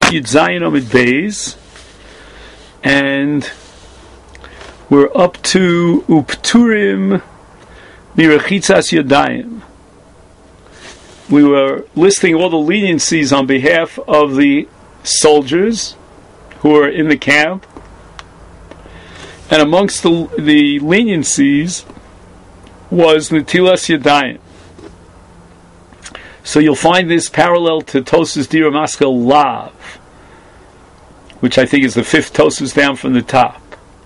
Yud Zayin Amid Beis, and we're up to Upturim Mirachitzas Yadayim. We were listing all the leniencies on behalf of the soldiers who are in the camp, and amongst the leniencies was Netilas Yadayim. So you'll find this parallel to Tosas Dira Maskel Lav, which I think is the fifth Tosas down from the top.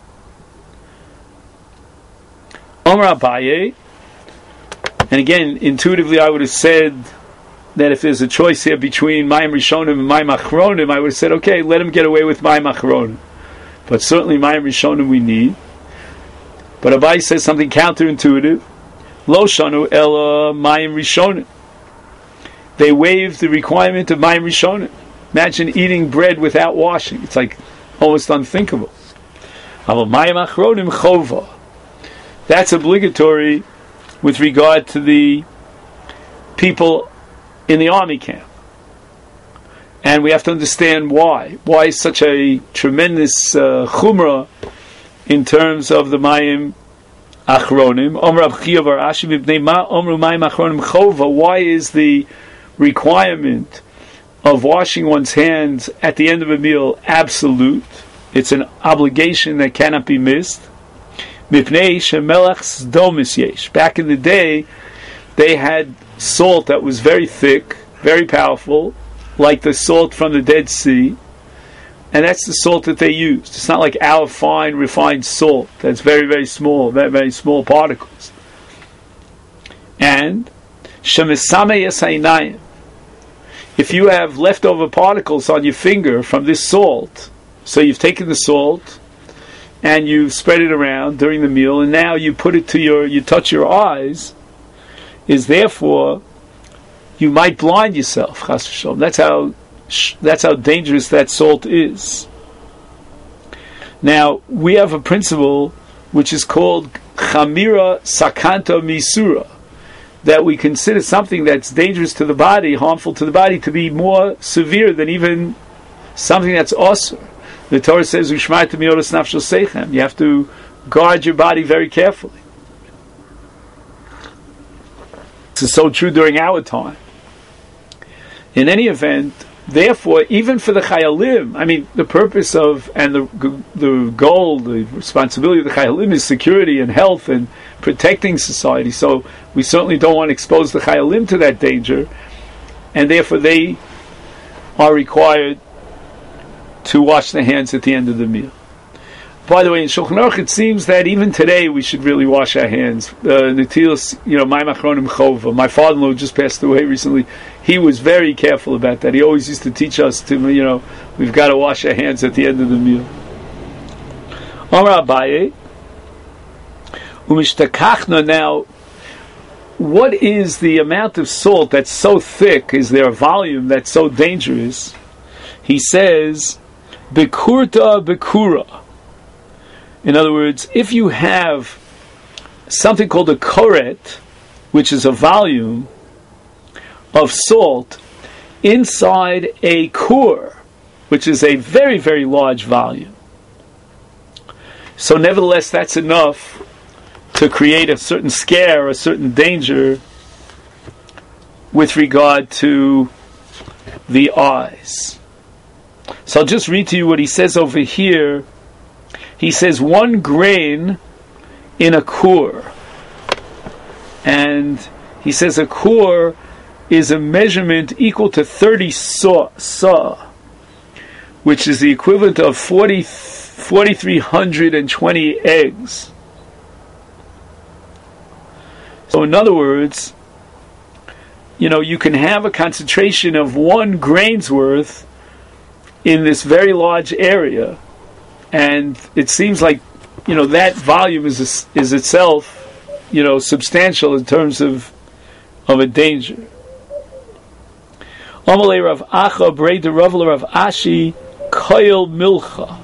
Omar Abaye, and again, intuitively I would have said that if there's a choice here between Mayim Rishonim and Mayim Achronim, I would have said, okay, let him get away with Mayim Achronim. But certainly Mayim Rishonim we need. But Abaye says something counterintuitive. Lo Shanu Ela Mayim Rishonim. They waived the requirement of Mayim Rishonim. Imagine eating bread without washing. It's like almost unthinkable. Aval Mayim Achronim Chova. That's obligatory with regard to the people in the army camp. And we have to understand why. Why is such a tremendous chumrah in terms of the Mayim Achronim? Why is the requirement of washing one's hands at the end of a meal absolute? It's an obligation that cannot be missed. Back in the day, they had salt that was very thick, very powerful, like the salt from the Dead Sea, and that's the salt that they used. It's not like our fine, refined salt that's very, very small, very, very small particles. And if you have leftover particles on your finger from this salt, so you've taken the salt and you spread it around during the meal, and now you put it to you touch your eyes, is therefore you might blind yourself. Chas v'shalom. That's how dangerous that salt is. Now we have a principle which is called chamira sakanta misura, that we consider something that's dangerous to the body, harmful to the body, to be more severe than even something that's asur. The Torah says, you have to guard your body very carefully. This is so true during our time. In any event, therefore, even for the Chayalim, I mean, the purpose of, and the goal, the responsibility of the Chayalim is security and health and protecting society. So we certainly don't want to expose the Chayalim to that danger, and therefore they are required to wash their hands at the end of the meal. By the way, in Shulchan Aruch it seems that even today we should really wash our hands. Netilas, Mayim Achronim Chova. My father-in-law just passed away recently. He was very careful about that. He always used to teach us to, we've got to wash our hands at the end of the meal. Amar Abaye, Umishtakachna. Now, what is the amount of salt that's so thick? Is there a volume that's so dangerous? He says, Bekurta Bekura. In other words, if you have something called a koret, which is a volume of salt, inside a kur, which is a very, very large volume. So nevertheless, that's enough to create a certain scare, a certain danger with regard to the eyes. So I'll just read to you what he says over here. He says 1 grain in a kur. And he says a kur is a measurement equal to 30 sa, which is the equivalent of 4,320 eggs. So in other words, you can have a concentration of 1 grain's worth in this very large area, and it seems like that volume is itself substantial in terms of a danger. Amalei Rav Acha Brei de Rav Ashi Koil Milcha.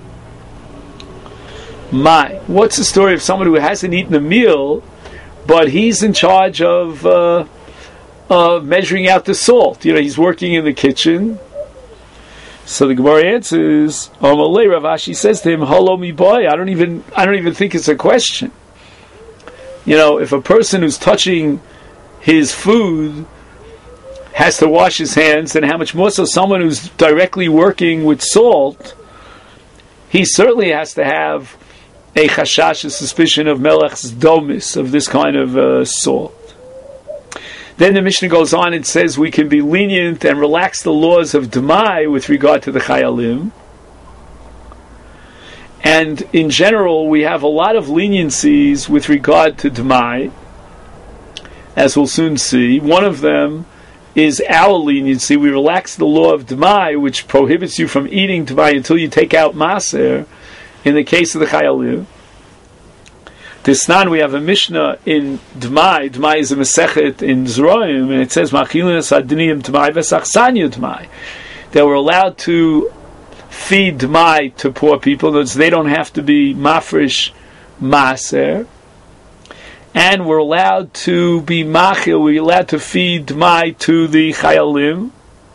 What's the story of someone who hasn't eaten a meal, but he's in charge of measuring out the salt? He's working in the kitchen. So the Gemara answers, Amalei, Rav Ashi says to him, "Hello, mi boy. I don't even think it's a question. If a person who's touching his food has to wash his hands, then how much more so someone who's directly working with salt, he certainly has to have a chashash, a suspicion of melech's domis, of this kind of salt." Then the Mishnah goes on and says we can be lenient and relax the laws of Demai with regard to the Chayalim. And in general, we have a lot of leniencies with regard to Demai, as we'll soon see. One of them is our leniency. We relax the law of Demai, which prohibits you from eating Demai until you take out Maser, in the case of the Chayalim. Tisnan, we have a Mishnah in Dmai. Dmai is a Mesechet in Zroim, and it says, Machilin Sadiniyim Dmai Vesachsanya Dmai. They were allowed to feed Dmai to poor people, that they don't have to be Mafresh Maser. And we're allowed to be Machil, we're allowed to feed Dmai to the Chayalim,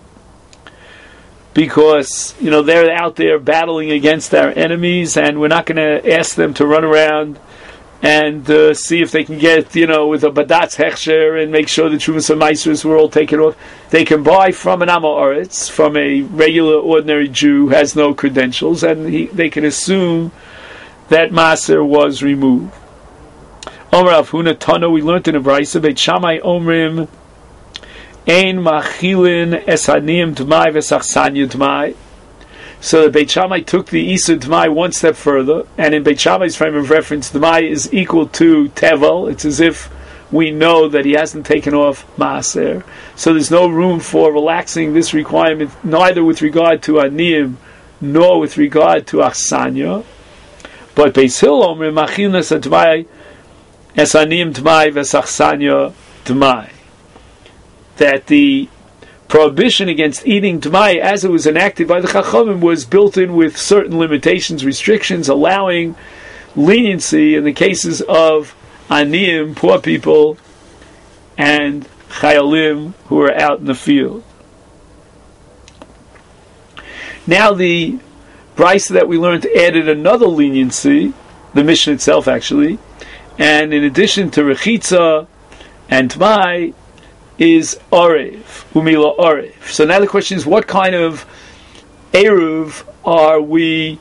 because, they're out there battling against our enemies, and we're not going to ask them to run around and see if they can get, with a badatz hechsher and make sure the Trumas and Maisers were all taken off. They can buy from an Amoritz, from a regular, ordinary Jew who has no credentials, and they can assume that Maser was removed. Omer Rav Huna Tano, we learned in a Brayso, Beit Shammai Omrim, Ein Machilin Esaniyim Dmai Vesachsanya Dmai. So the Beit Shammai took the Isur Dmai one step further, and in Beit Shammai's frame of reference, Dmai is equal to Tevel. It's as if we know that he hasn't taken off Maaser. So there's no room for relaxing this requirement, neither with regard to Aniyim, nor with regard to Achsanya. But Beis Hillel Omer, Machil Nesa Dmai, Es Aniyim Dmai, Vesachsanya Dmai. That the prohibition against eating Dmai, as it was enacted by the Chachamim, was built in with certain limitations, restrictions, allowing leniency in the cases of Aniyim, poor people, and Chayalim, who are out in the field. Now the Brayso that we learned added another leniency, the Mishnah itself actually, and in addition to Rechitza and Dmai, is Orev, Umila Orev. So now the question is, what kind of Eruv are we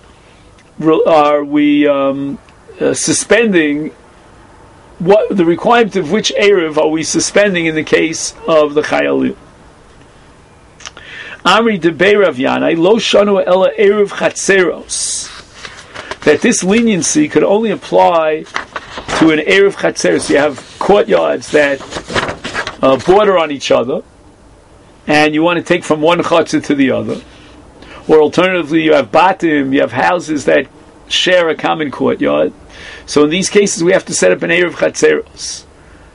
suspending? What the requirement of which Eruv are we suspending in the case of the Chayalim? Amri Debei Rav Yanai Lo Shanu Ela Eruv Chatzeros. That this leniency could only apply to an Eruv Chatzeros. You have courtyards that border on each other, and you want to take from one chutzah to the other. Or alternatively, you have batim, you have houses that share a common courtyard. So in these cases, we have to set up an Eruv Chatzeros.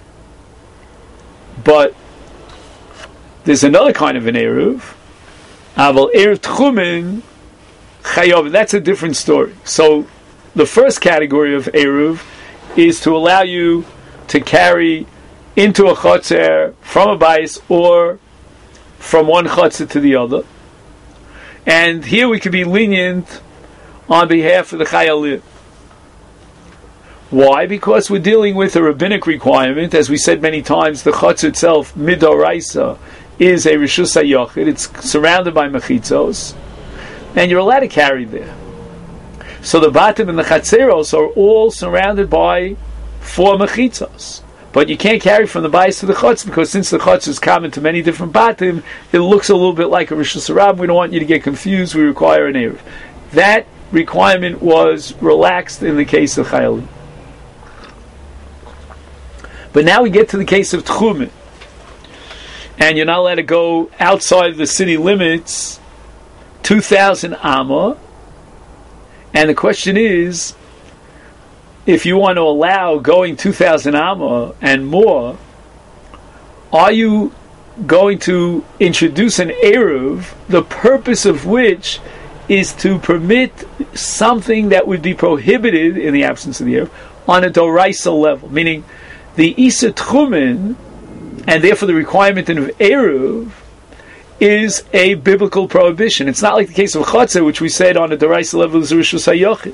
But there's another kind of an Eruv, Aval Eruv Tchumen Chayav. That's a different story. So the first category of Eruv is to allow you to carry into a chotzer from a bais or from one chotzer to the other. And here we can be lenient on behalf of the Chayalim. Why? Because we're dealing with a rabbinic requirement. As we said many times, the chotzer itself, midoraisa, is a rishus hayochid. It's surrounded by mechitzos, and you're allowed to carry there. So the batim and the chatzeros are all surrounded by 4 mechitzos. But you can't carry from the bayis to the chutz, because since the chutz is common to many different batim, it looks a little bit like a rishus harab. We don't want you to get confused. We require an eruv. That requirement was relaxed in the case of chayalim. But now we get to the case of tchumen, and you're not allowed to go outside the city limits 2,000 amma. And the question is, if you want to allow going 2,000 amma and more, are you going to introduce an eruv, the purpose of which is to permit something that would be prohibited in the absence of the eruv on a doraisa level, meaning the isa tchumen, and therefore the requirement of eruv, is a biblical prohibition. It's not like the case of Chatzah, which we said on the Deraisa level is Rishus HaYochid.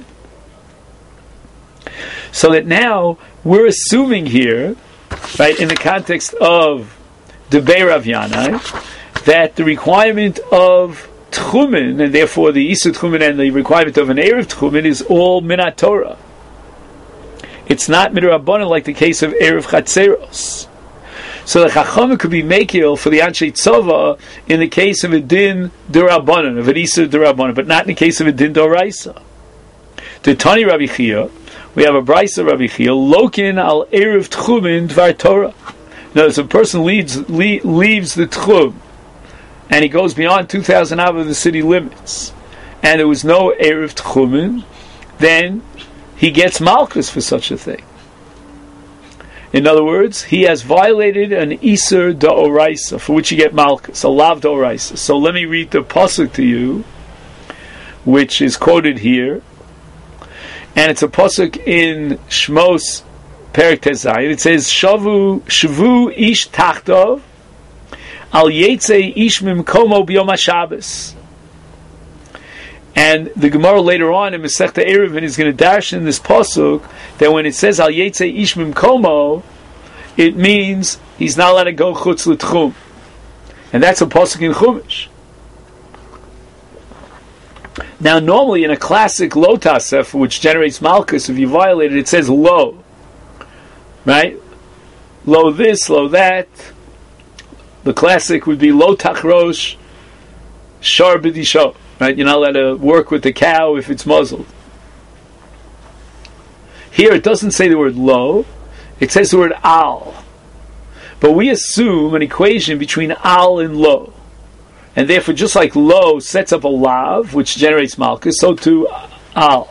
So that now we're assuming here, right, in the context of the Debei Rav Yanai, that the requirement of Tchumen, and therefore the Isur Tchumen and the requirement of an Erev Tchumen, is all Minat Torah. It's not Midrabanan like the case of Erev Chatzeros. So the Chachamim could be Mekil for the Anshe Tzova in the case of a Din Durabanan, of an Isur Durabanan, but not in the case of a Din Doraisa. The Tani Rabbi Chia, we have a Braisa Rabbi Chia, Lokin al Erev Tchumen Dvar Torah. Now, if a person leaves the Tchum, and he goes beyond 2,000 av of the city limits, and there was no Erev Tchumen, then he gets Malchus for such a thing. In other words, he has violated an Isur Da'oraisa, for which you get Malchus, a Lav Da'oraisa. So let me read the Pasuk to you, which is quoted here, and it's a Pasuk in Shmos Perek Tezayin. It says, Shvu ish tachtov, al yetzei ish mimkomo b'yom HaShabbos. And the Gemara later on in Masechta Eruvin is going to dash in this pasuk that when it says al yetzei ish mimkomo, it means he's not allowed to go chutz l'tchum, and that's a pasuk in Chumash. Now, normally in a classic lo tasef, which generates malchus, if you violate it, it says lo, right? Lo this, lo that. The classic would be lo tachrosh shar b'disho. Right? You're not allowed to work with the cow if it's muzzled. Here it doesn't say the word lo, it says the word al. But we assume an equation between al and lo. And therefore, just like lo sets up a lav, which generates malchus, so too al.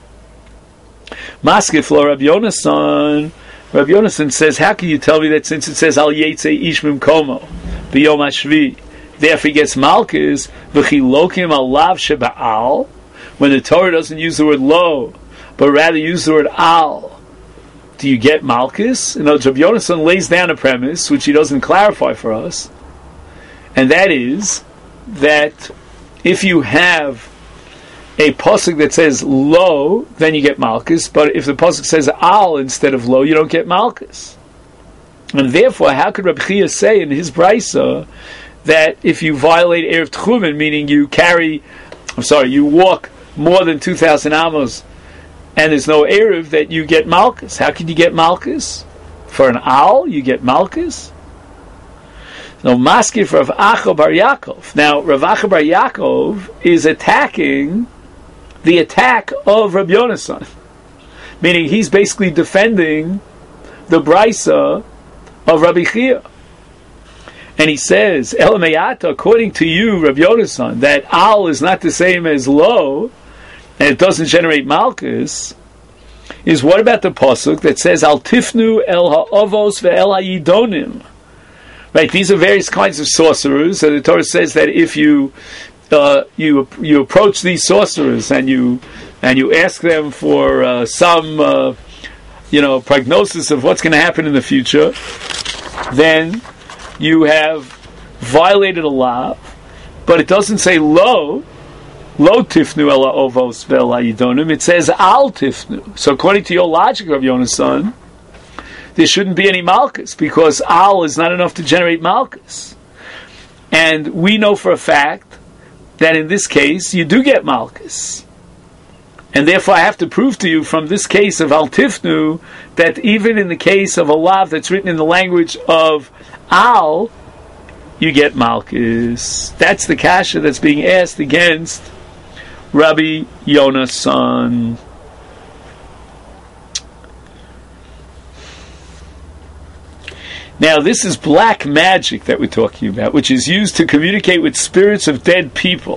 Maskef lo Rabbi Yonasan. Rabbi Yonasan says, how can you tell me that since it says al yetzei ish mimkomo b'yom hashvi, therefore he gets malchus, v'chilokim alav sheba'al, when the Torah doesn't use the word lo, but rather use the word al, do you get malchus? In other words, Rabbi Yonasan lays down a premise, which he doesn't clarify for us, and that is that if you have a pasuk that says lo, then you get malchus, but if the pasuk says al instead of lo, you don't get malchus. And therefore, how could Rabbi Chia say in his brisa that if you violate Erev Tchumen, meaning you walk more than 2,000 amos and there's no Erev, that you get Malchus? How can you get Malchus? For an Al, you get Malchus? No, Maskif Rav Acha Bar Yaakov. Now, Rav Acha Bar Yaakov is attacking the attack of Rabbi Yonasan, meaning he's basically defending the Brisa of Rabbi Chia. And he says, Elamayata, according to you, Rabbi Yonasan, that al is not the same as lo, and it doesn't generate malchus, is what about the pasuk that says, Al tifnu el ha'ovos ve'el ha'idonim? Right, these are various kinds of sorcerers, and the Torah says that if you approach these sorcerers and you ask them for some prognosis of what's going to happen in the future, then you have violated a law. But it doesn't say lo tifnu ela ovos vel ha'idonim. It says al tifnu. So according to your logic, Rav Yonasan, there shouldn't be any malchus, because al is not enough to generate malchus. And we know for a fact that in this case you do get malchus. And therefore I have to prove to you from this case of al tifnu that even in the case of a lav that's written in the language of al, you get malchus. That's the kasha that's being asked against Rabbi Yonasan. Now, this is black magic that we're talking about, which is used to communicate with spirits of dead people.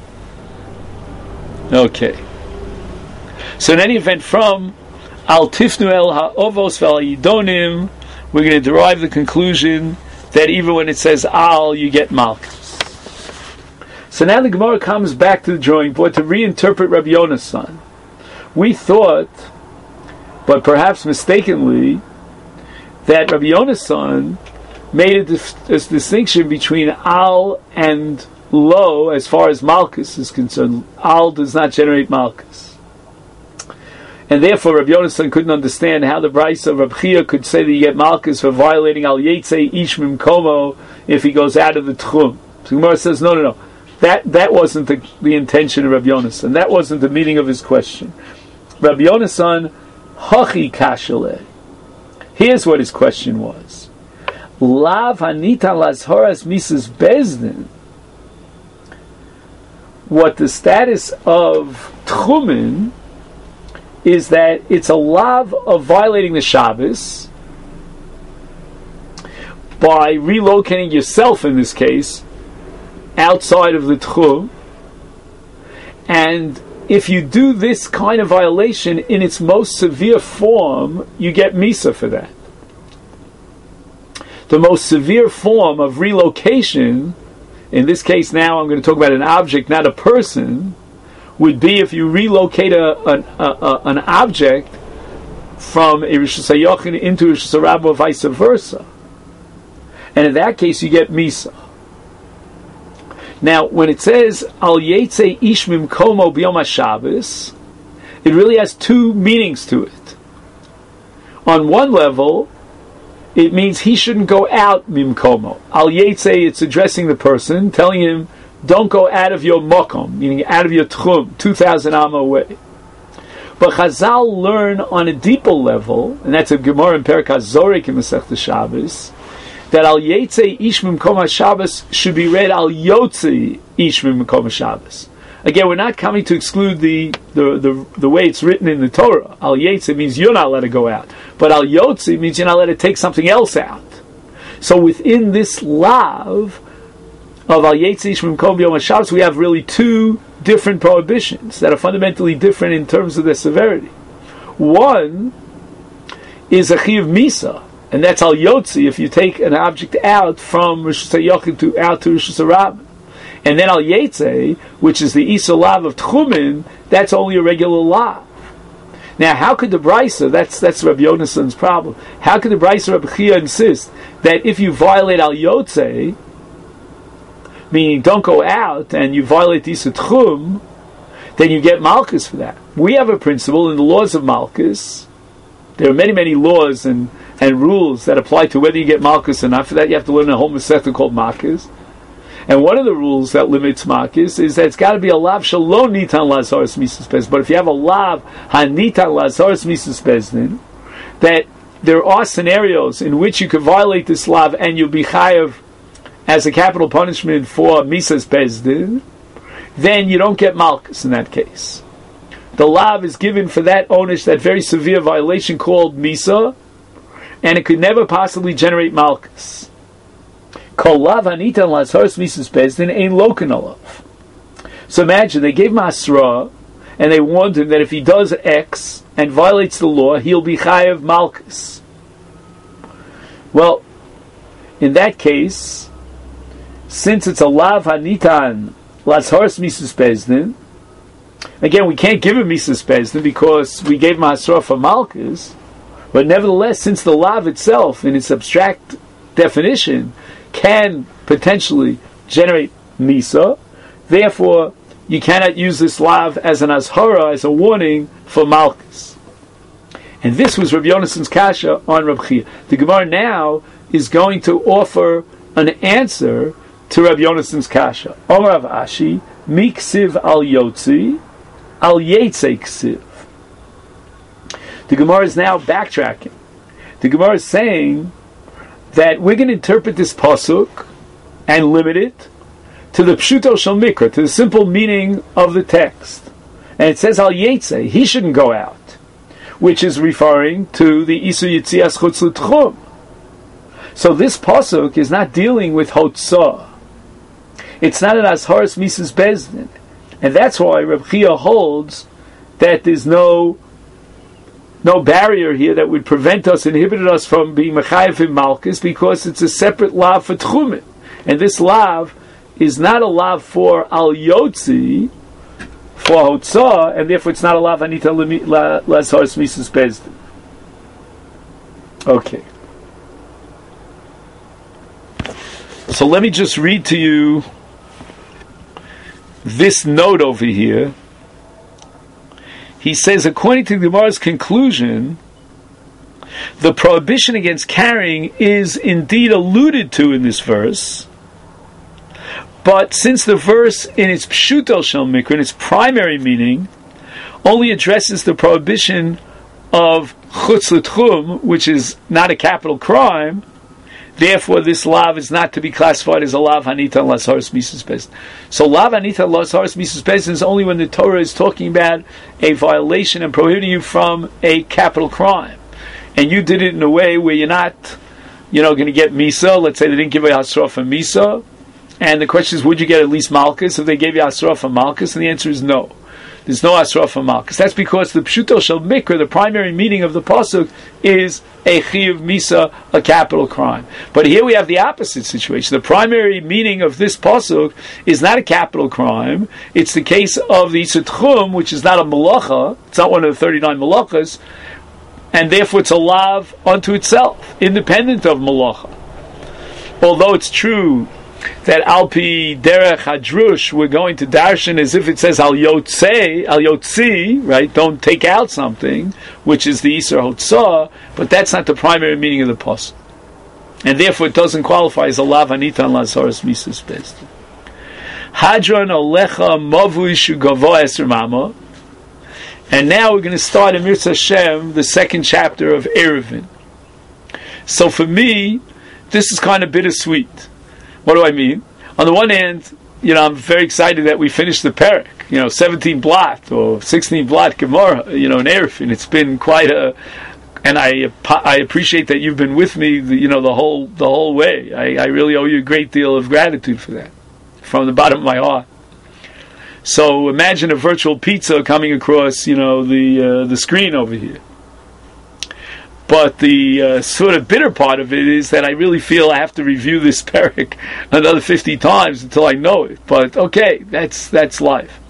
Okay. So in any event, from Al Tifnu El Ha'ovos Vel Yidonim, we're going to derive the conclusion that even when it says Al, you get Malchus. So now the Gemara comes back to the drawing board to reinterpret Rabbi Yonasan. We thought, but perhaps mistakenly, that Rabbi Yonasan made this distinction between al and lo as far as malchus is concerned. Al does not generate malchus. And therefore Rabbi Yonasan couldn't understand how the Brisa of Rabbi Chia could say that you get malchus for violating al yetzei ish mimkomo if he goes out of the tchum. So Gemara says, no. That wasn't the intention of Rabbi Yonasan. That wasn't the meaning of his question. Rabbi Yonasan, hachi kashale. Here's what his question was. Lav hanita lazhoras misas bezdin. What the status of tchumen is that it's a lav of violating the Shabbos by relocating yourself, in this case, outside of the tchum. And if you do this kind of violation in its most severe form, you get misa for that. The most severe form of relocation, in this case now I'm going to talk about an object, not a person, would be if you relocate an object from a Rosh Hashanah into a Rosh Hashanah or vice versa. And in that case you get misa. Now, when it says al yetzei ish mimkomo b'yom HaShabbos, it really has two meanings to it. On one level, it means he shouldn't go out mimkomo. Al yetzei, it's addressing the person, telling him, don't go out of your mokom, meaning out of your tchum, 2,000 amma away. But Chazal learn on a deeper level, and that's a Gemara in Perek HaZorek in Masechta Shabbos, that al yetzei ish mimkom HaShabbos should be read al yotzei ish mimkom HaShabbos. Again, we're not coming to exclude the way it's written in the Torah. Al yetzei means you're not allowed to go out, but al yotzei means you're not allowed to take something else out. So within this lav of al yetzei ish mimkom b'yom HaShabbos, we have really two different prohibitions that are fundamentally different in terms of their severity. One is a chiyuv misa, and that's al yotzi if you take an object out from Rosh Hashanah to out to Rosh Hashanah. And then al yetzei, which is the isa lav of tchumen, that's only a regular lav. Now, how could the Brisa, that's Rabbi Yonasan's problem, how could the Brisa Rabbi Chia insist that if you violate al yotzei, meaning don't go out, and you violate the isa tchum, then you get malchus for that? We have a principle in the laws of malchus. There are many, many laws and rules that apply to whether you get malchus or not. For that you have to learn a whole masechta called malchus. And one of the rules that limits malchus is that it's got to be a lav shalom nitan lazaris misas bezdin. But if you have a lav hanitan lazaris misas bezdin, that there are scenarios in which you could violate this lav and you'll be chayav as a capital punishment for misas bezdin, then you don't get malchus in that case. The lav is given for that onish, that very severe violation called misa, and it could never possibly generate malchus. Kol lav hanitan lazaris misas bezdin ein loken alav. So imagine, they gave him asra, and they warned him that if he does X and violates the law, he'll be chayav malchus. Well, in that case, since it's a lav hanitan lazaris misas bezdin, again, we can't give him misas bezdin because we gave him asra for malchus. But nevertheless, since the lav itself, in its abstract definition, can potentially generate misa, therefore you cannot use this lav as an azhara, as a warning for malchus. And this was Rabbi Yonasan's kasha on Rabbi Chia. The Gemara now is going to offer an answer to Rabbi Yonasan's kasha. Omar Rav Ashi, mi ksiv al yotzi, al yetzei ksiv. The Gemara is now backtracking. The Gemara is saying that we're going to interpret this pasuk and limit it to the pshuto shel mikra, to the simple meaning of the text. And it says al yetzei, he shouldn't go out, which is referring to the isu yitzias chutz l'tchum. So this pasuk is not dealing with hotzah. It's not an azharas misas bezdin, and that's why Reb Chia holds that there's no barrier here that would prevent us, inhibited us from being mechayev in malchus, because it's a separate lav for tchumen, and this lav is not a lav for al yotzi, for hotzah, and therefore it's not a lav anita lazharas misas bezdin. Okay. So let me just read to you this note over here. He says, according to the Gemara's conclusion, the prohibition against carrying is indeed alluded to in this verse, but since the verse in its pshuto shel mikra, in its primary meaning, only addresses the prohibition of chutz l'tchum, which is not a capital crime, therefore this lav is not to be classified as a lav hanita l'asharis misus bezin. So lav hanita l'asharis misus bezin is only when the Torah is talking about a violation and prohibiting you from a capital crime. And you did it in a way where you're not, going to get misa. Let's say they didn't give you hasra for misa. And the question is, would you get at least malchus if they gave you hasra for malchus? And the answer is no. There's no hasra for malchus. That's because the pshuto shel mikra, the primary meaning of the pasuk, is a chiyuv misa, a capital crime. But here we have the opposite situation. The primary meaning of this pasuk is not a capital crime. It's the case of the Isur Tchum, which is not a malacha. It's not one of the 39 malachas. And therefore it's a lav unto itself, independent of malacha. Although it's true that Alpi Derech Hadrush, we're going to darshan as if it says Al Yotzi, right? Don't take out something, which is the Isur Hotzah, but that's not the primary meaning of the pasuk. And therefore it doesn't qualify as a lav anitan lazaras misus bezin. Hadron Olecha Mavui Shugavo Eser Mama. And now we're going to start in Mirza Hashem, the second chapter of Eruvin. So for me, this is kind of bittersweet. What do I mean? On the one hand, I'm very excited that we finished the Perek. 17 blot or 16 blot Gemara, in Eruvin. It's been quite a, and I appreciate that you've been with me, the whole way. I really owe you a great deal of gratitude for that, from the bottom of my heart. So imagine a virtual pizza coming across, the screen over here. But the sort of bitter part of it is that I really feel I have to review this perek another 50 times until I know it. But okay, that's life.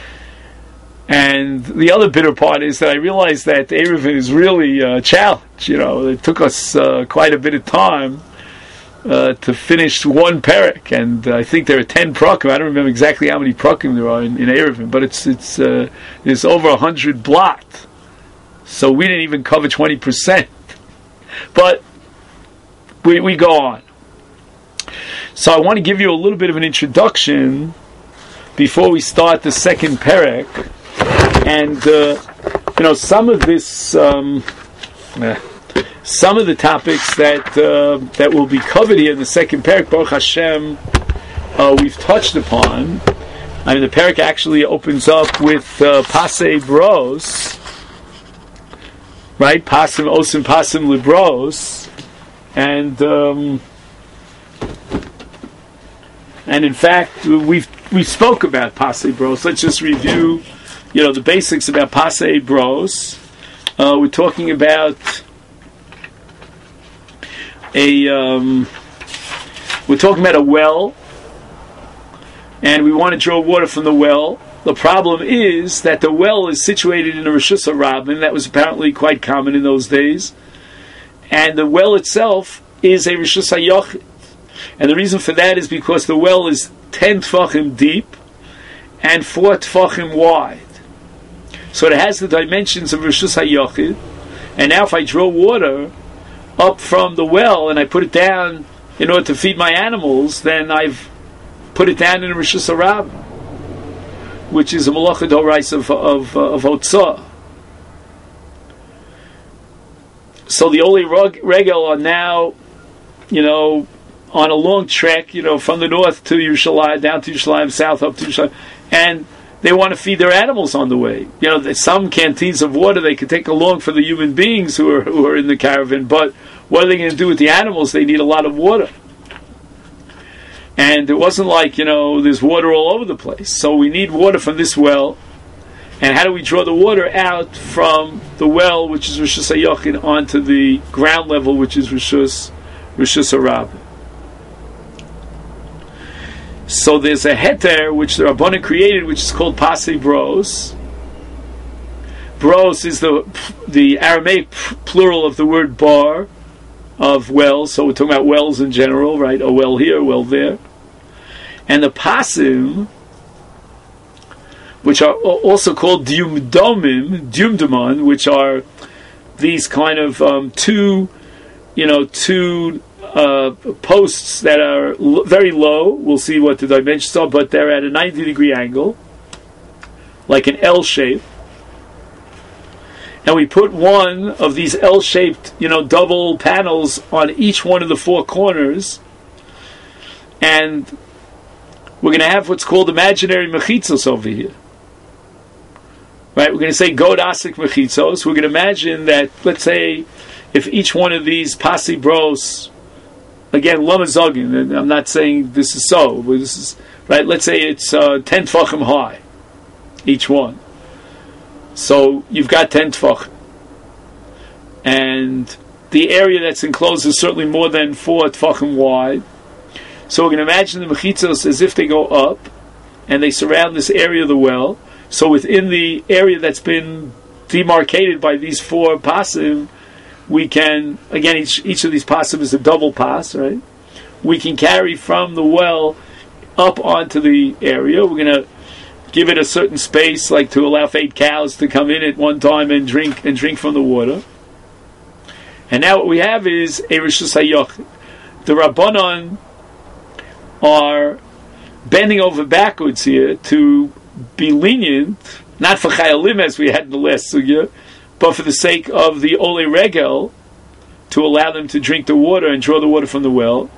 And the other bitter part is that I realize that Eruvin is really a challenge. It took us quite a bit of time to finish one perek, and I think there are 10 prakim. I don't remember exactly how many prakim there are in Eruvin, but it's over 100 blot. So we didn't even cover 20%. But we go on. So I want to give you a little bit of an introduction before we start the second perek, and some of this. Some of the topics that will be covered here in the second perek, Baruch Hashem, we've touched upon. The perek actually opens up with Pasei Bros, right? Pasim Osim Pasim Libros, and in fact we spoke about Pasei Bros. Let's just review, the basics about Pasei Bros. We're talking about we're talking about a well, and we want to draw water from the well. The problem is that the well is situated in a Rishus HaRabim. That was apparently quite common in those days, and the well itself is a Rishus HaYochid. And the reason for that is because the well is 10 tfachim deep and 4 tfachim wide. So it has the dimensions of Rishus HaYochid. And now if I draw water up from the well and I put it down in order to feed my animals, then I've put it down in Rishus HaRabim, which is a malacha d'oraisa of Hotzah. So the Oli Regel are now, on a long trek, from the north to Yerushalayim, down to Yerushalayim, south up to Yerushalayim, and they want to feed their animals on the way. There's some canteens of water they can take along for the human beings who are in the caravan, but what are they going to do with the animals? They need a lot of water. And it wasn't like, there's water all over the place. So we need water from this well. And how do we draw the water out from the well, which is Rishus HaYochid, onto the ground level, which is Rishus HaRabim? So there's a heter which the Rabbanan created, which is called Pasei Bros. Bros is the Aramaic plural of the word bar, of wells. So we're talking about wells in general, right? A well here, a well there. And the pasim, which are also called diumdomon, which are these kind of two posts that are very low. We'll see what the dimensions are, but they're at a 90-degree angle, like an L shape. And we put one of these L-shaped, double panels on each one of the four corners, and we're going to have what's called imaginary mechitzos over here. Right? We're going to say God asik mechitzos. We're going to imagine that, let's say, if each one of these pasi bros, again, lamazogin, and I'm not saying this is so, but this is, right, let's say it's 10 tfachim high, each one. So you've got 10 tfachim. And the area that's enclosed is certainly more than 4 tfachim wide. So we're going to imagine the mechitzos as if they go up, and they surround this area of the well. So within the area that's been demarcated by these 4 pasim, we can, again, each of these pasim is a double pas, right? We can carry from the well up onto the area. We're going to give it a certain space, like to allow 8 cows to come in at one time and drink from the water. And now what we have is a Rishus HaYochid. The Rabbanon are bending over backwards here to be lenient, not for Chayalim as we had in the last sugya, but for the sake of the Ole Regel, to allow them to drink the water and draw the water from the well.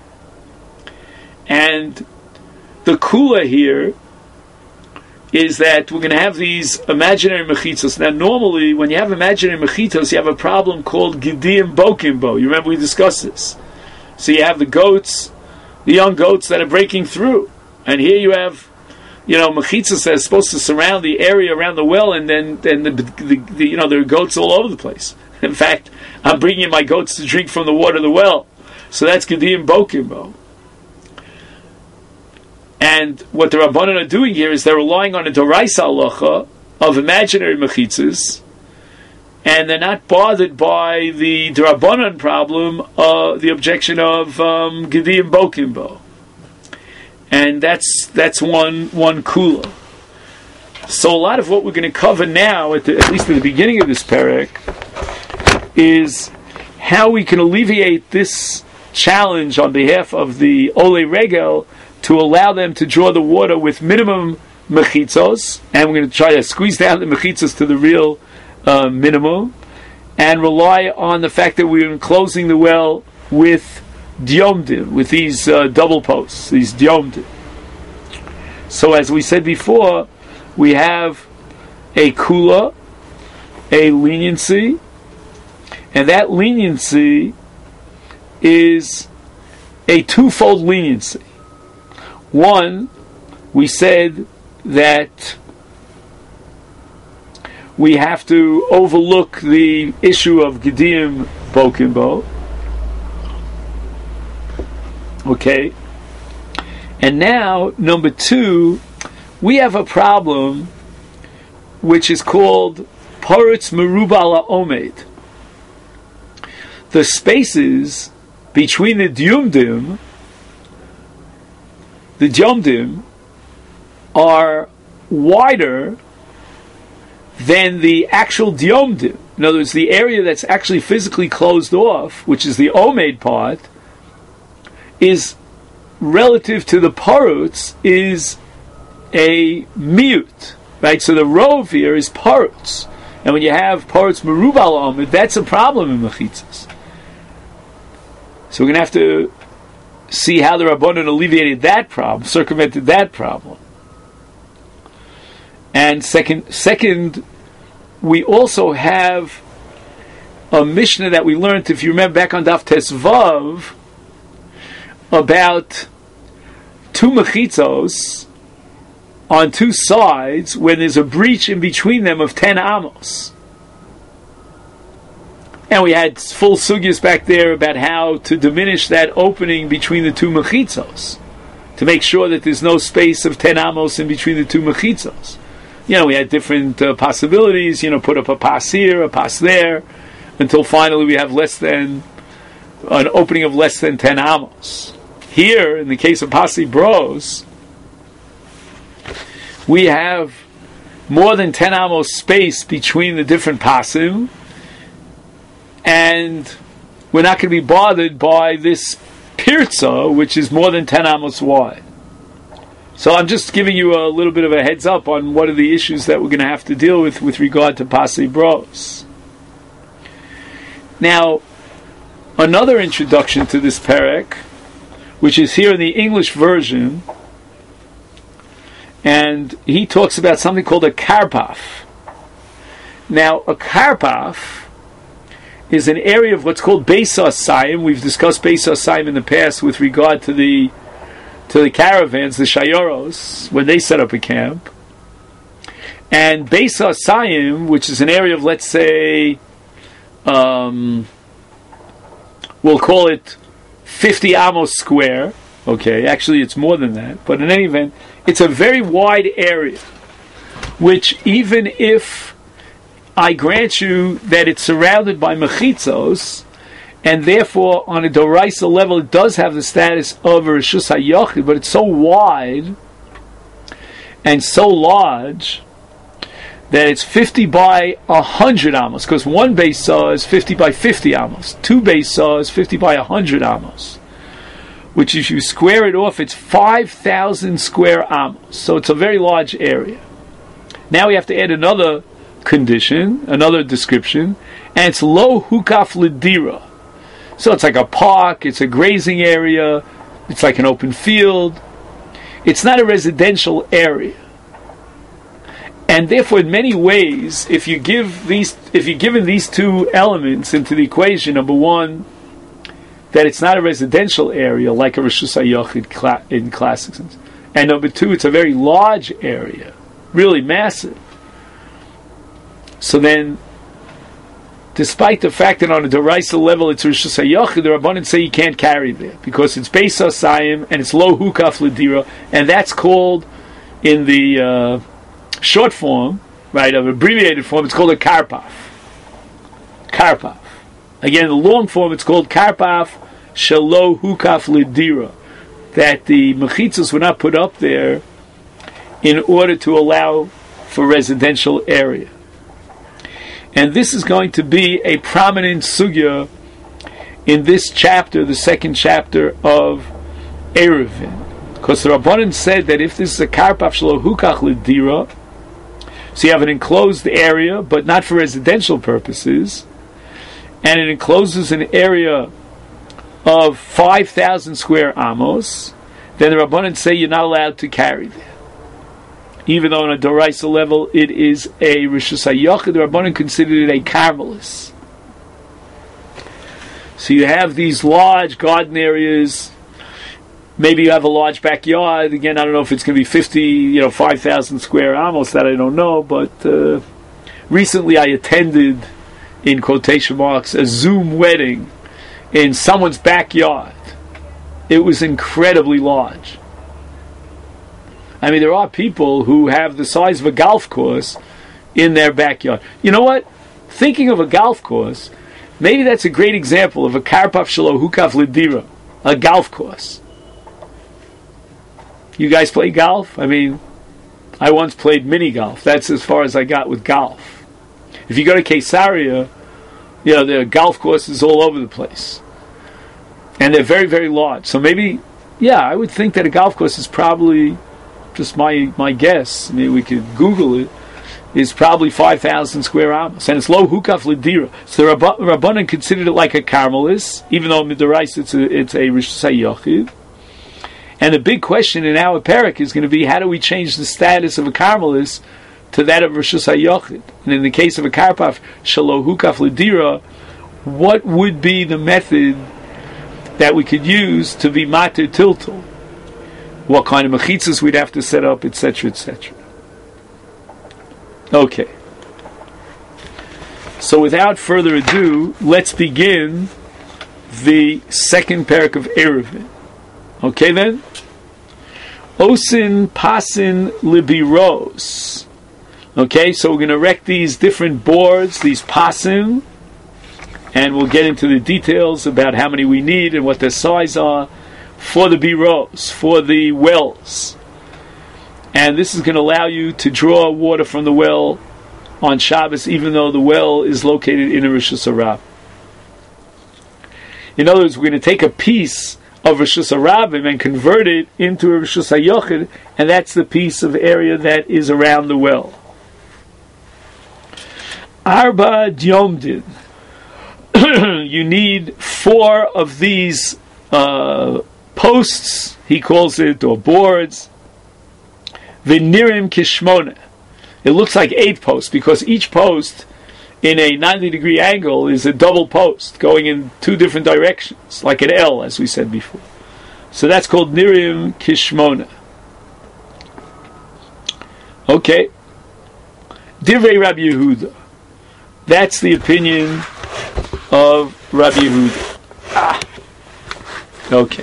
And the kula here is that we're going to have these imaginary mechitzos. Now, normally, when you have imaginary mechitzos, you have a problem called Gidim Bokimbo. You remember we discussed this. So you have the goats, the young goats that are breaking through. And here you have, mechitzos that are supposed to surround the area around the well, and then there are goats all over the place. In fact, I'm bringing in my goats to drink from the water of the well. So that's Gidim Bokimbo. And what the Rabbanan are doing here is they're relying on a Doraisa halacha of imaginary mechitzas, and they're not bothered by the Rabbanan problem, the objection of Gedim Bokimbo. And that's one kula. So a lot of what we're going to cover now, at least at the beginning of this perek, is how we can alleviate this challenge on behalf of the Ole Regel to allow them to draw the water with minimum mechitzos, and we're going to try to squeeze down the mechitzos to the real minimum, and rely on the fact that we're enclosing the well with diomdim, with these double posts, these diomdim. So as we said before, we have a kula, a leniency, and that leniency is a twofold leniency. One, we said that we have to overlook the issue of Gedim Bokimbo. Okay? And now, number 2, we have a problem which is called Paritz Merubal HaOmed. The spaces between the Diumdim are wider than the actual diomdim. In other words, the area that's actually physically closed off, which is the omed part, is relative to the parutz is a miut, right? So the rov here is parutz, and when you have parutz merubal omed, that's a problem in mechitzas. So we're going to have to see how the Rabbanan alleviated that problem, circumvented that problem. And second, we also have a Mishnah that we learned, if you remember back on Daf Tesvav, about 2 mechitzos on 2 sides when there's a breach in between them of 10 amos. And we had full sugyas back there about how to diminish that opening between the 2 mechitzos, to make sure that there's no space of 10 amos in between the 2 mechitzos. We had different possibilities, put up a pas here, a pas there, until finally we have less than an opening of less than 10 amos. Here, in the case of Pasi Bros, we have more than 10 amos space between the different pasim, and we're not going to be bothered by this pirza, which is more than 10 amos wide. So I'm just giving you a little bit of a heads up on what are the issues that we're going to have to deal with regard to Pasi Bros. Now, another introduction to this perek, which is here in the English version, and he talks about something called a karpaf. Now, a karpaf is an area of what's called Beis HaSayim. We've discussed Beis HaSayim in the past with regard to the caravans, the shayoros, when they set up a camp. And Beis HaSayim, which is an area of, let's say, we'll call it 50 amos square. Okay, actually it's more than that. But in any event, it's a very wide area, which even if I grant you that it's surrounded by mechitzos, and therefore on a doraisa level it does have the status of a reshus hayachid, but it's so wide and so large that it's 50 by 100 amos, because one beis saw is 50 by 50 amos, two beis saw is 50 by 100 amos, which if you square it off, it's 5,000 square amos. So it's a very large area. Now we have to add another condition, another description, and it's lo hukaf lidira. So it's like a park, it's a grazing area, it's like an open field. It's not a residential area. And therefore, in many ways, if you're given these two elements into the equation, number one, that it's not a residential area like a Reshus HaYachid in classic sense, and number two, it's a very large area, really massive. So then, despite the fact that on a Doraisa level it's Reshus HaYachid, the Rabbanan say you can't carry there because it's Beis HaSayim and it's Lo Hukaf L'Dira, and that's called in the short form, right, of abbreviated form, it's called a karpaf. Karpaf. Again, in the long form, it's called karpaf shelo hukaf lidira. That the mechitzos were not put up there in order to allow for residential area. And this is going to be a prominent sugya in this chapter, the second chapter of Eruvin. Because the Rabbanan said that if this is a karpaf shelo hukaf lidira, so you have an enclosed area, but not for residential purposes, and it encloses an area of 5,000 square amos, then the Rabbanan say you're not allowed to carry there. Even though on a Doraisa level it is a Reshus HaYachid, the Rabbanan considered it a Carmelis. So you have these large garden areas. Maybe you have a large backyard. Again, I don't know if it's going to be 50, 5,000 square amos, that I don't know. But recently I attended, in quotation marks, a Zoom wedding in someone's backyard. It was incredibly large. I mean, there are people who have the size of a golf course in their backyard. You know what? Thinking of a golf course, maybe that's a great example of a karpaf shelo hukaf lidira, a golf course. You guys play golf? I mean, I once played mini golf. That's as far as I got with golf. If you go to Caesarea, there are golf courses all over the place. And they're very, very large. So maybe, I would think that a golf course is probably, just my guess, maybe we could Google it, is probably 5,000 square amos. And it's lo hukaf lidira. So the Rabbanan considered it like a Carmelis, even though Midorais it's a Reshus HaYachid. And the big question in our parak is going to be, how do we change the status of a Carmelis to that of Reshus HaYachid? And in the case of a karpaf shelo hukaf lidira, what would be the method that we could use to be matir tiltul? What kind of mechitzas we'd have to set up, etc., etc. Okay. So without further ado, let's begin the second parak of Eruvin. Okay then? Osin pasin libiros. Okay, so we're going to erect these different boards, these pasim, and we'll get into the details about how many we need and what their size are for the biros, for the wells. And this is going to allow you to draw water from the well on Shabbos, even though the well is located in a Rishus Harabim. In other words, we're going to take a piece of Rishus Harabim and convert it into a Rishus HaYochid, and that's the piece of area that is around the well. Arba Dyomdin. You need 4 of these posts, he calls it, or boards. V'nirim kishmona. It looks like 8 posts, because each post in a 90-degree angle is a double post going in 2 different directions, like an L, as we said before. So that's called nirim kishmona. Okay. Divrei Rabbi Yehuda. That's the opinion of Rabbi Yehuda. Okay.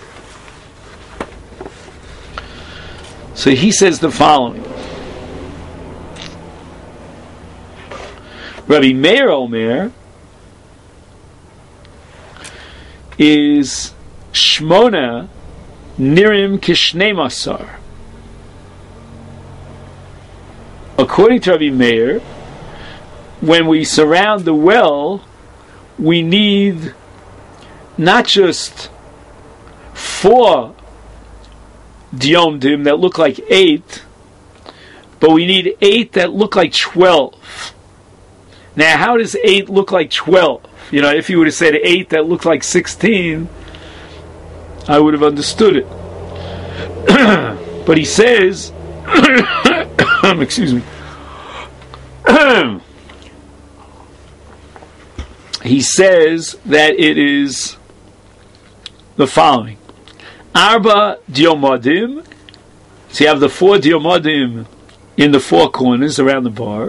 So he says the following. Rabbi Meir Omer is Shmona Nirim Kishnemasar. According to Rabbi Meir, when we surround the well, we need not just 4 Dyomdim that look like 8, but we need 8 that look like 12. Now, how does 8 look like 12? You know, if you would have said 8 that looked like 16, I would have understood it. But he says, excuse me, he says that it is the following. Arba Diomodim. So you have the 4 Diomodim in the 4 corners around the bar.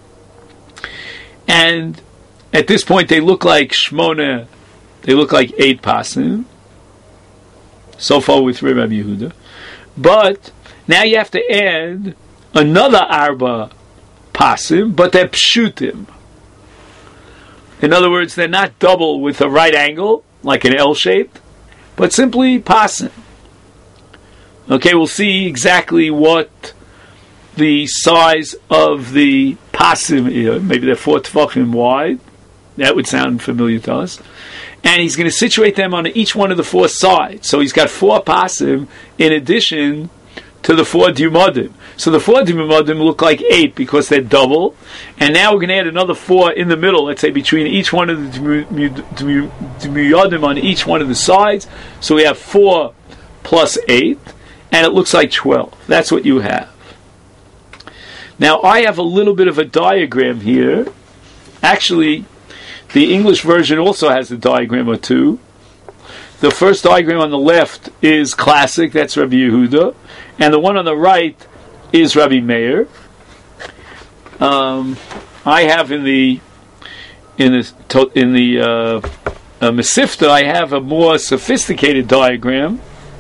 And at this point they look like Shmona, they look like 8 pasim. So far with Rabbi Yehuda. But now you have to add another Arba pasim, but they're pshutim. In other words, they're not double with a right angle, like an L shape, but simply pasim. Okay, we'll see exactly what the size of the pasim is. Maybe they're 4 tefachim wide. That would sound familiar to us. And he's going to situate them on each one of the 4 sides. So he's got 4 pasim in addition to the 4 dyumodim. So the 4 dyumodim look like 8 because they're double. And now we're going to add another 4 in the middle, let's say between each one of the dyumodim on each one of the sides. So we have 4 plus 8, and it looks like 12. That's what you have. Now I have a little bit of a diagram here. Actually, the English version also has a diagram or 2. The first diagram on the left is classic, that's Rabbi Yehuda, and the one on the right is Rabbi Meir. I have in the Mesifta, I have a more sophisticated diagram,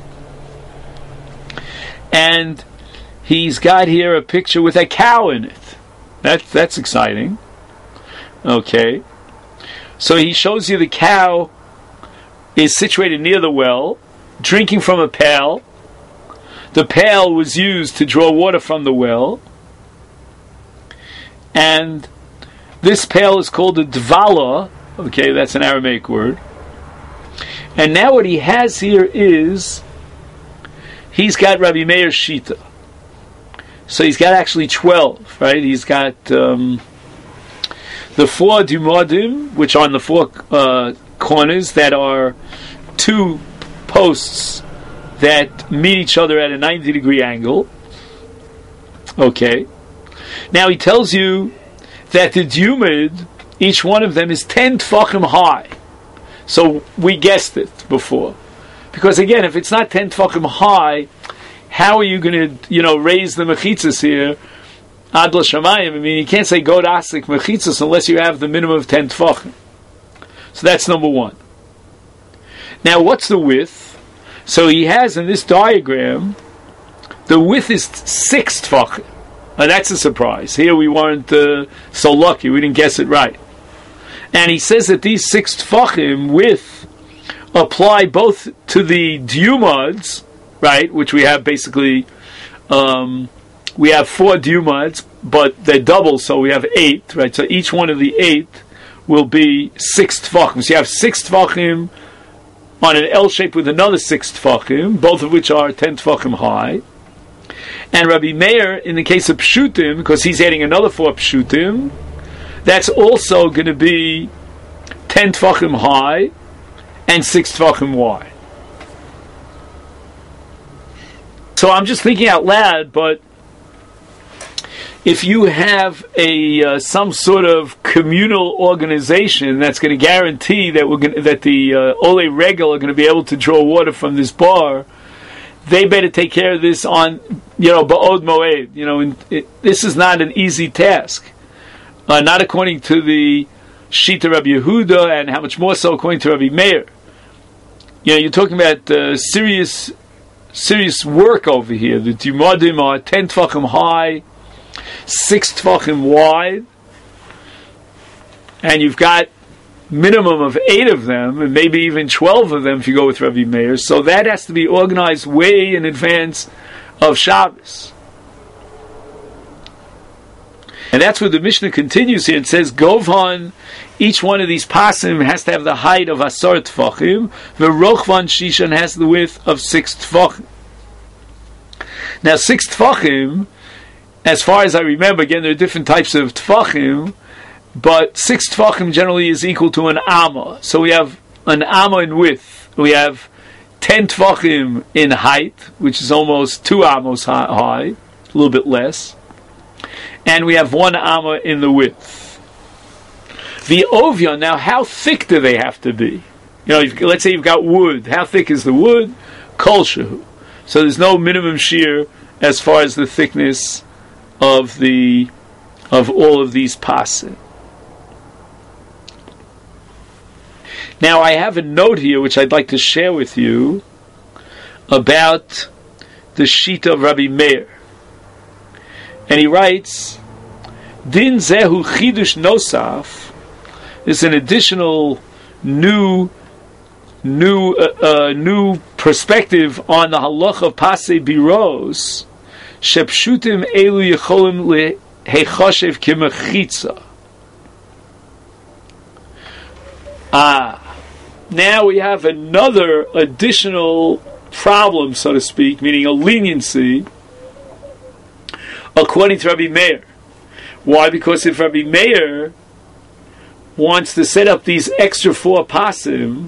and he's got here a picture with a cow in it. That's exciting. Okay. So he shows you the cow is situated near the well, drinking from a pail. The pail was used to draw water from the well. And this pail is called a dvala. Okay, that's an Aramaic word. And now what he has here is, he's got Rabbi Meir's Shita. So he's got actually 12, right? He's got the 4 dyumodim, which are on the 4 corners, that are 2 posts that meet each other at a 90-degree angle. Okay. Now he tells you that the dyumid, each one of them is 10 tefachim high. So we guessed it before. Because again, if it's not 10 tefachim high, how are you going to, raise the mechitzas here? Ad l'shamayim. I mean, you can't say go to asik mechitzas unless you have the minimum of 10 tefachim. So that's number 1. Now, what's the width? So he has in this diagram, the width is 6 tefachim. Now that's a surprise. Here we weren't so lucky; we didn't guess it right. And he says that these 6 tfachim width apply both to the diumods, right, which we have basically, we have 4 diumods, but they're double, so we have 8, right? So each one of the 8 will be 6 tfachim. So you have 6 tfachim on an L shape with another 6 tfachim, both of which are 10 tfachim high. And Rabbi Meir, in the case of pshutim, because he's adding another 4 pshutim, that's also going to be 10 tfachim high and 6 tfachim wide. So I'm just thinking out loud, but if you have a some sort of communal organization that's going to guarantee that the Ole Regel are going to be able to draw water from this bar, they better take care of this on, Ba'od Moed. This is not an easy task. Not according to the Shita Rabbi Yehuda, and how much more so according to Rabbi Meir. You're talking about serious work over here. The Diumodim are 10 tfachim high, 6 tfachim wide, and you've got minimum of 8 of them, and maybe even 12 of them if you go with Rabbi Meir. So that has to be organized way in advance of Shabbos. And that's where the Mishnah continues here and says, Govhan, each one of these pasim has to have the height of Asar Tfachim, the Rochvan Shishan has the width of 6 Tfachim. Now 6 Tfachim, as far as I remember, again there are different types of Tfachim, but 6 Tfachim generally is equal to an Amma. So we have an Amma in width, we have 10 Tfachim in height, which is almost 2 Amos high, a little bit less. And we have 1 amma in the width. The ovya, now how thick do they have to be? Let's say you've got wood. How thick is the wood? Kol shehu. So there's no minimum shear as far as the thickness of all of these pasim. Now I have a note here which I'd like to share with you about the Shita of Rabbi Meir. And he writes, Din zehu chidush nosaf is an additional new perspective on the halacha of pasei biros shepshutim elu yecholim lehechoshev kimachitza. Now we have another additional problem, so to speak, meaning a leniency, according to Rabbi Meir. Why? Because if Rabbi Meir wants to set up these extra 4 pasim,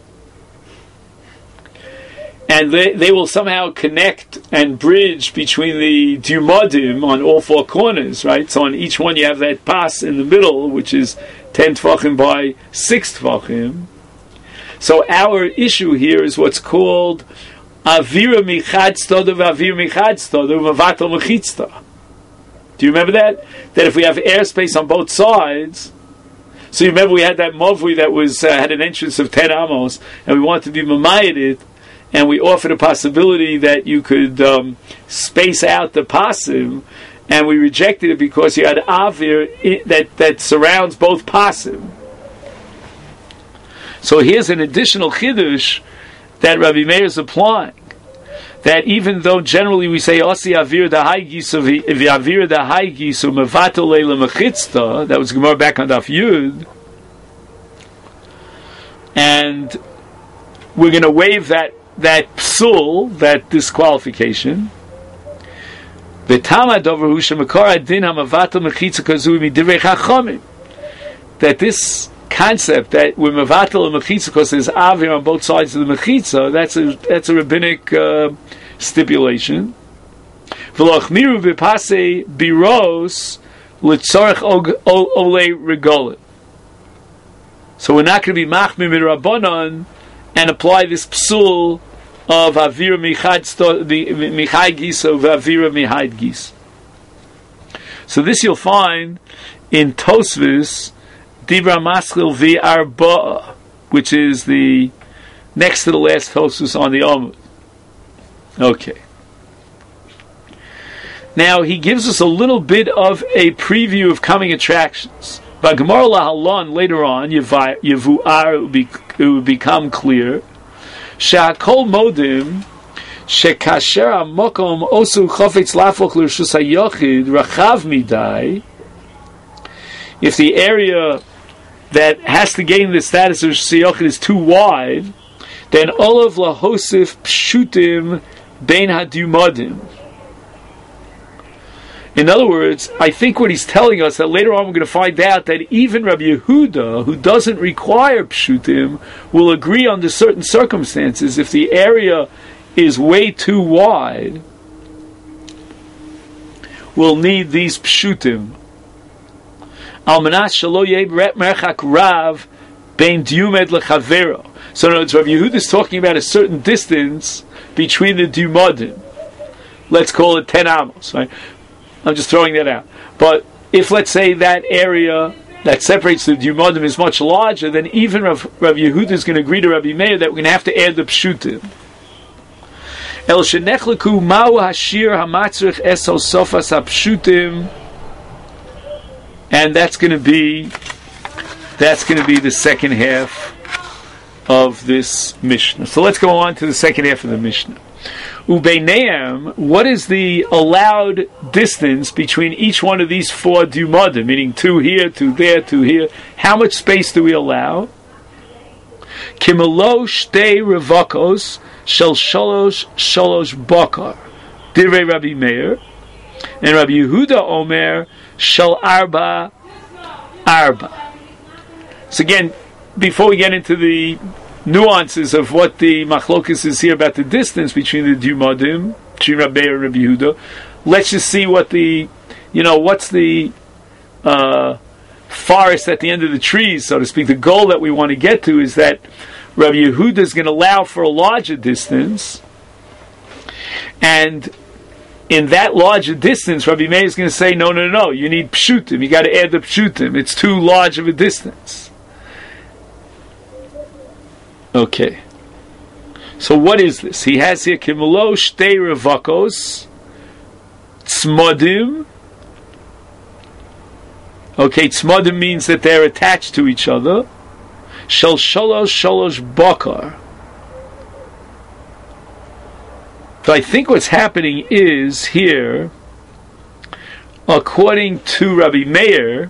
and they will somehow connect and bridge between the diumodim on all 4 corners, right? So on each one you have that pas in the middle, which is 10 tfachim by 6 tfachim. So our issue here is what's called avira michad stodav, avira michad stodav, mavatal mechitzta. Do you remember that? That if we have airspace on both sides, so you remember we had that movui that was had an entrance of 10 amos, and we wanted to be mamayed, and we offered a possibility that you could space out the pasim, and we rejected it because you had avir that surrounds both pasim. So here's an additional chidush that Rabbi Meir is applying. That even though generally we say Osi Avir da Haigisu Avir da Haigisu Mevato Leila Mechitzta, that was Gemara back on Daf Yud, and we're going to waive that psul, that disqualification. V'tama dover hu shemakar adin hamavato mechitzah kazui midivrei chachamim. That this concept that we're mevatel and mechitzah because there's avir on both sides of the mechitzah, that's a rabbinic stipulation. V'lochmiru b'pasei biros l'tzorech ole regolim. So we're not going to be machmir midrabanan and apply this psul of avira michad gis of avira mihad gis. So this you'll find in Tosfos Dibra Maschil v'Arba'a, which is the next to the last Tosfos on the Amud. Okay. Now he gives us a little bit of a preview of coming attractions. But Gemara Lahalon later on, Yevuar, it would become clear. She'akol modim shekasher hamokom osu chofetz lafoch l'rshus hayochid rachav midai. If the area that has to gain the status of Rshus hayochid is too wide, then olav lahosif pshutim bein hadumadim. In other words, I think what he's telling us, that later on we're going to find out that even Rabbi Yehuda, who doesn't require pshutim, will agree under certain circumstances, if the area is way too wide, we'll need these pshutim. Almanat shelo yeh merchak rav bein diumed lechavero. So in other words, Rabbi Yehuda is talking about a certain distance between the dumadim. Let's call it 10 amos, right? I'm just throwing that out. But if, let's say, that area that separates the dumadim is much larger, then even Rav Yehuda is going to agree to Rabbi Meir that we're going to have to add the pshutim. El shenechleku ma'u hashir hamatzrich esol sofas hapshutim, and that's going to be the second half of this Mishnah. So let's go on to the second half of the Mishnah. Ubeineim, what is the allowed distance between each one of these 4 dumadim, meaning 2 here, 2 there, 2 here? How much space do we allow? Kimelo shtei revakos shel shalosh bakar, divrei Rabbi Meir, and Rabbi Yehuda Omer shel arba. So again, before we get into the nuances of what the machlokus is here about the distance between the dumadim, between Rabbi Meir and Rabbi Yehuda, let's just see what what's the forest at the end of the trees, so to speak. The goal that we want to get to is that Rabbi Yehuda is going to allow for a larger distance, and in that larger distance, Rabbi Meir is going to say, no, you need pshutim, you got to add the pshutim, it's too large of a distance. Okay. So what is this? He has here Kimelo Shtei Revakos Tzmodim. Okay, Tzmodim means that they're attached to each other. Shel Shalosh Bakar. So I think what's happening is here, according to Rabbi Meir,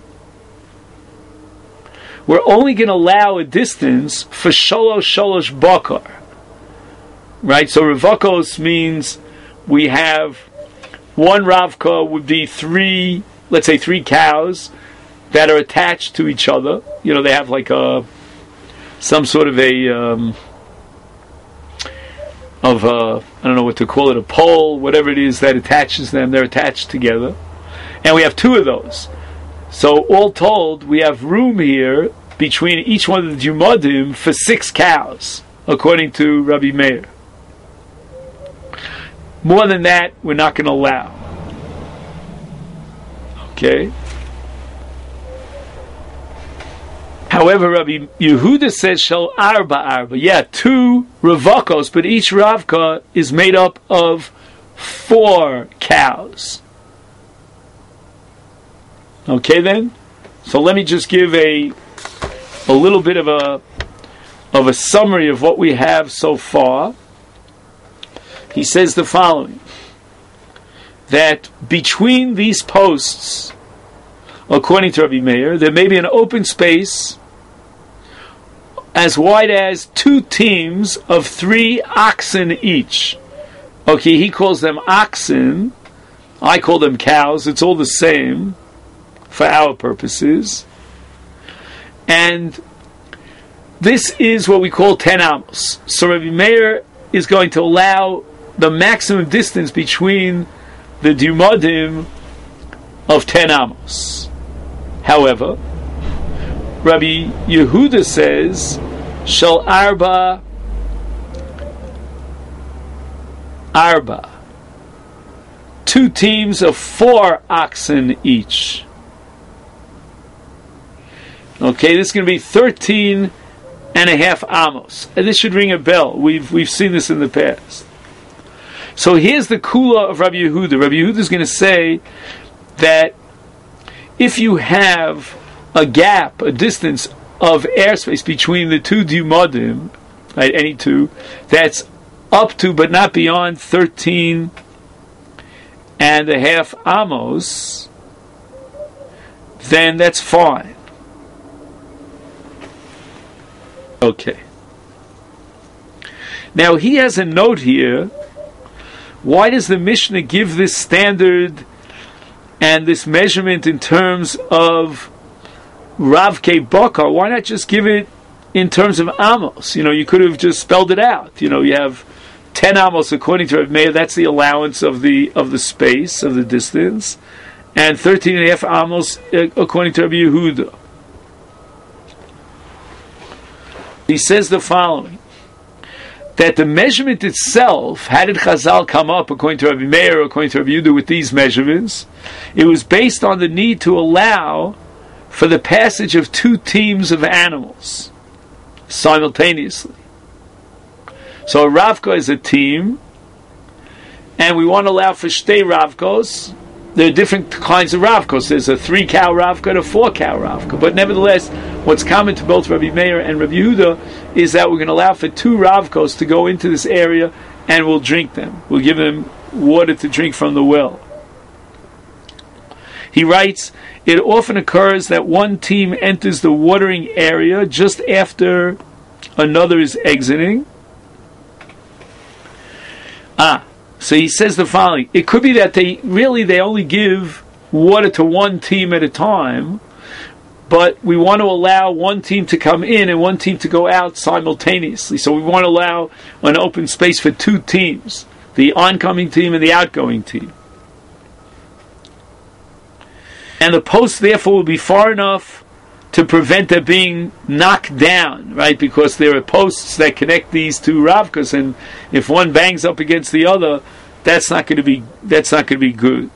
we're only going to allow a distance for shalosh bakar. Right? So revakos means we have one ravka would be 3 cows that are attached to each other. They have like some sort of I don't know what to call it, a pole, whatever it is that attaches them, they're attached together. And we have 2 of those. So all told, we have room here between each one of the dumadim for 6 cows, according to Rabbi Meir. More than that, we're not going to allow. Okay? However, Rabbi Yehuda says, Shel arba. Yeah, 2 ravakos, but each ravka is made up of 4 cows. Okay then? So let me just give a little bit of a summary of what we have so far. He says the following, that between these posts, according to Rabbi Meir, there may be an open space as wide as 2 teams of 3 oxen each. Okay, he calls them oxen, I call them cows, it's all the same for our purposes. And this is what we call 10 amos. So Rabbi Meir is going to allow the maximum distance between the dumadim of 10 amos. However, Rabbi Yehuda says, Shel arba. 2 teams of 4 oxen each. Okay, this is going to be 13 and a half amos. And this should ring a bell. We've seen this in the past. So here's the kula of Rabbi Yehuda. Rabbi Yehuda is going to say that if you have a gap, a distance of airspace between the two Dumodim, right, any two, that's up to but not beyond 13 and a half amos, then that's fine. Okay. Now he has a note here. Why does the Mishnah give this standard and this measurement in terms of Ravke Bakar? Why not just give it in terms of amos? You could have just spelled it out. You have 10 amos according to Rav Meir, that's the allowance of the space, of the distance, and 13 and a half amos according to Rabbi Yehuda. He says the following, that the measurement itself, how did Chazal come up according to Rabbi Meir, according to Rabbi Yehuda, with these measurements? It was based on the need to allow for the passage of two teams of animals simultaneously. So a Ravka is a team, and we want to allow for shtei Ravkos. There are different kinds of Ravkos. There's a 3-cow Ravka and a 4-cow Ravka. But nevertheless, what's common to both Rabbi Meir and Rabbi Yehuda is that we're going to allow for 2 Ravkos to go into this area, and we'll drink them. We'll give them water to drink from the well. He writes, it often occurs that one team enters the watering area just after another is exiting. So he says the following. It could be that they only give water to one team at a time, but we want to allow one team to come in and one team to go out simultaneously. So we want to allow an open space for 2 teams, the oncoming team and the outgoing team. And the post therefore will be far enough to prevent it being knocked down, right? Because there are posts that connect these 2 Ravkas, and if one bangs up against the other, that's not going to be good.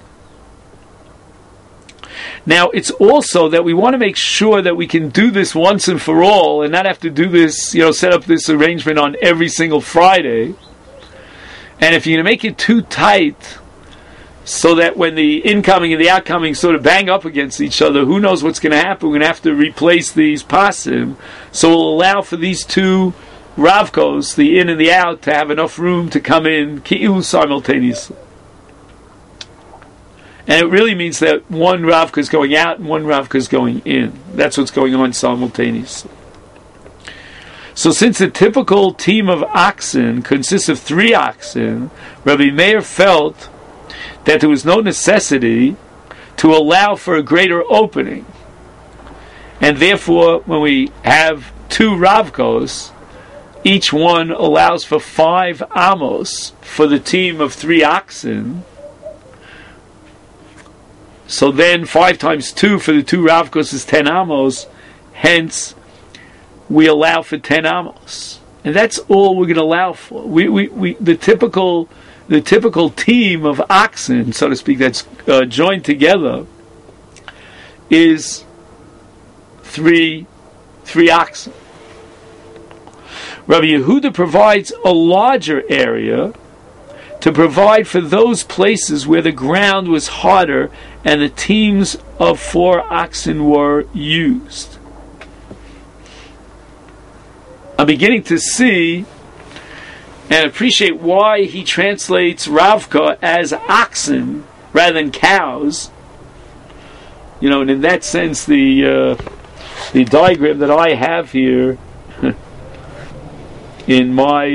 Now, it's also that we want to make sure that we can do this once and for all, and not have to do this, set up this arrangement on every single Friday. And if you're going to make it too tight, so that when the incoming and the outcoming sort of bang up against each other, who knows what's going to happen? We're going to have to replace these pasim, so we'll allow for these 2 Ravkos, the in and the out, to have enough room to come in ki'u simultaneously. And it really means that one Ravka is going out and one Ravka is going in. That's what's going on simultaneously. So since the typical team of oxen consists of 3 oxen, Rabbi Meir felt that there was no necessity to allow for a greater opening. And therefore, when we have 2 Ravkos, each one allows for 5 amos for the team of 3 oxen. So then 5 times 2 for the 2 Ravkos is 10 amos. Hence, we allow for 10 amos. And that's all we're going to allow for. The typical team of oxen, so to speak, that's joined together is 3 oxen. Rabbi Yehuda provides a larger area to provide for those places where the ground was harder and the teams of 4 oxen were used. I'm beginning to see and appreciate why he translates Ravka as oxen rather than cows. And in that sense, the diagram that I have here in my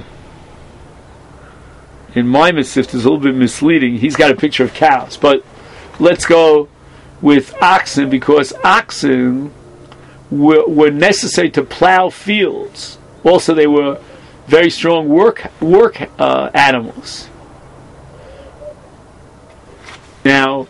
Masifta is a little bit misleading. He's got a picture of cows, but let's go with oxen, because oxen were necessary to plow fields. Also, they were very strong work animals. Now,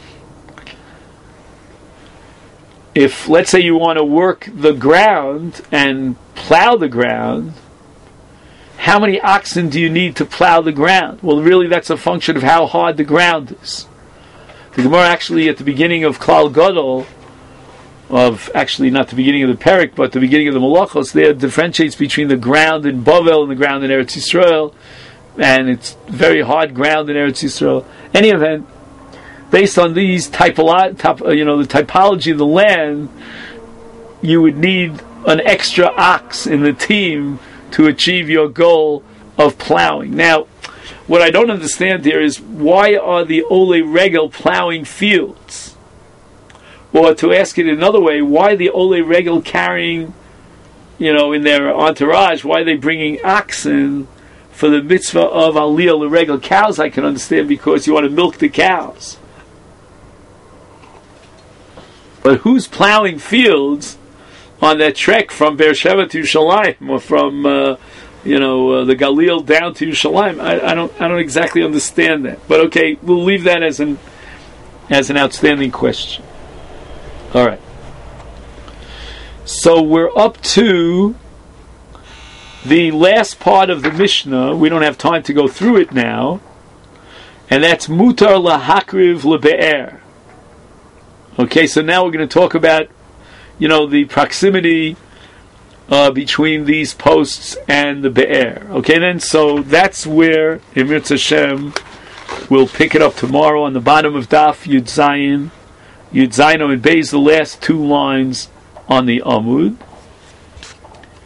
if let's say you want to work the ground and plow the ground, how many oxen do you need to plow the ground? Well, really, that's a function of how hard the ground is. The Gemara actually at the beginning of Klal Gadol, actually not the beginning of the Perek, but the beginning of the Malachos, there differentiates between the ground in Bavel and the ground in Eretz Yisrael, and it's very hard ground in Eretz Yisrael. Any event, based on these the typology of the land, you would need an extra ox in the team to achieve your goal of plowing. Now, what I don't understand here is, why are the Ole Regel plowing fields? Or to ask it another way, why the Ole Regel carrying, in their entourage, why are they bringing oxen for the mitzvah of Aliyah L'Regel? Cows I can understand, because you want to milk the cows. But who's plowing fields on that trek from Beersheba to Yerushalayim, or from the Galil down to Yerushalayim? I don't exactly understand that. But okay, we'll leave that as an outstanding question. All right. So we're up to the last part of the Mishnah. We don't have time to go through it now, and that's Mutar Lahakriv Lebe'er. Okay, so now we're going to talk about, the proximity between these posts and the Be'er. Okay, then, so that's where, in Mirz Hashem, we'll pick it up tomorrow on the bottom of Daf Yud Zayin and Beis, the last two lines on the Amud.